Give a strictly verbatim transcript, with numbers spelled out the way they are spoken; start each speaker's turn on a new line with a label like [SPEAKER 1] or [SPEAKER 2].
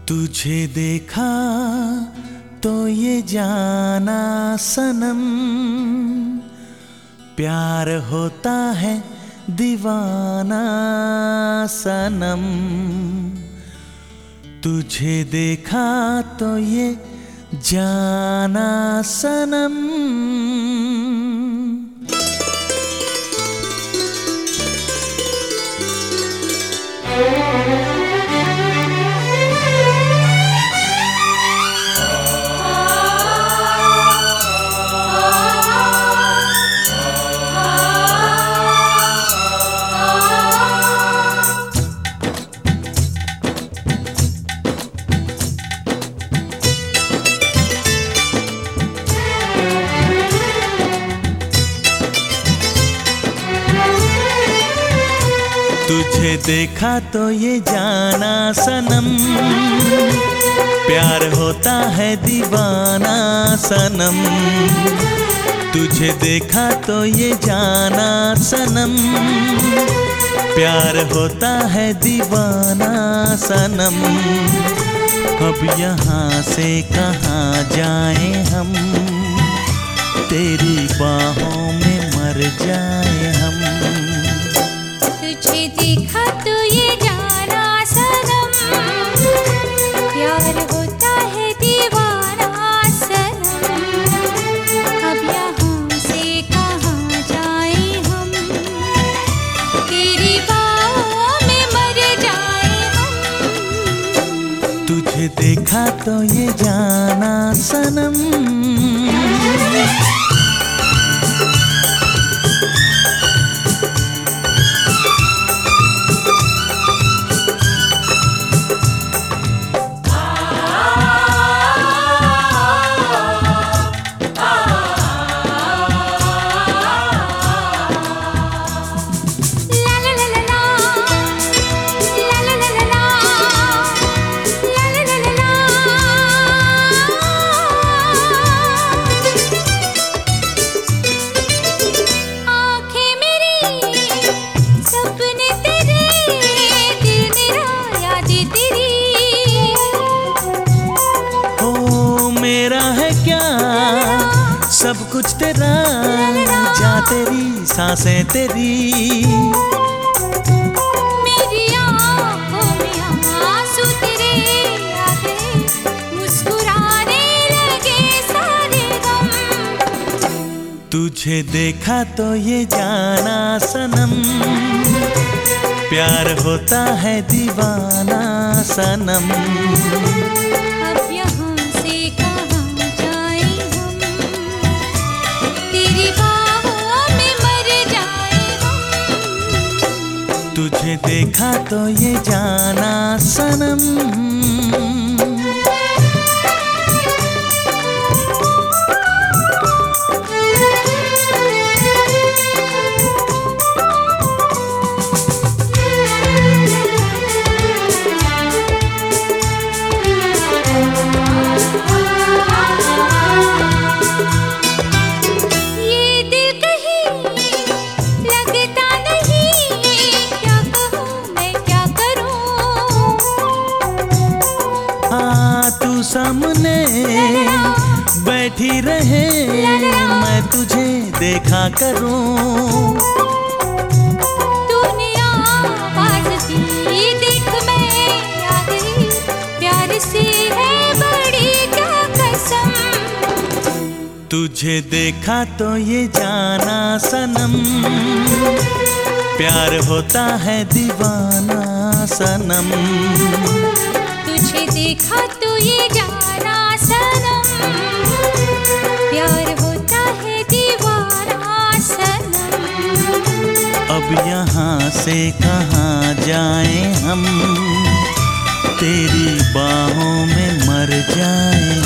[SPEAKER 1] तुझे देखा तो ये जाना सनम, प्यार होता है दीवाना सनम। तुझे देखा तो ये जाना सनम। तुझे देखा तो ये जाना सनम, प्यार होता है दीवाना सनम। तुझे देखा तो ये जाना सनम, प्यार होता है दीवाना सनम। अब यहाँ से कहाँ जाएं हम, तेरी बाहों में मर जाएं हम।
[SPEAKER 2] तुझे देखा तो ये जाना सनम, प्यार होता है दीवाना सनम। अब यहाँ से कहाँ जाएं हम, तेरी बाहों में मर जाएं हम।
[SPEAKER 1] तुझे देखा तो ये जाना सनम। सब कुछ तेरा, जा तेरी सांसें तेरी।
[SPEAKER 2] मेरी आँखों में आंसू तेरे आ गए, मुस्कुराने लगे सारे गम।
[SPEAKER 1] तुझे देखा तो ये जाना सनम, प्यार होता है दीवाना सनम।
[SPEAKER 2] अब यहाँ से कहाँ जाएं हम, तेरी बाहों में मर जाएं हम।
[SPEAKER 1] तुझे देखा तो ये जाना सनम। तू सामने बैठी रहे, मैं तुझे देखा करूं।
[SPEAKER 2] तूने आवाज़ दी, देख मैं आ गई, प्यार से है बड़ी क्या कसम।
[SPEAKER 1] तुझे देखा तो ये जाना सनम, प्यार होता है दीवाना सनम।
[SPEAKER 2] तुझे देखा तो ये जाना सनम, प्यार होता है दीवाना सनम।
[SPEAKER 1] अब यहाँ से कहाँ जाएं हम, तेरी बाहों में मर जाएं।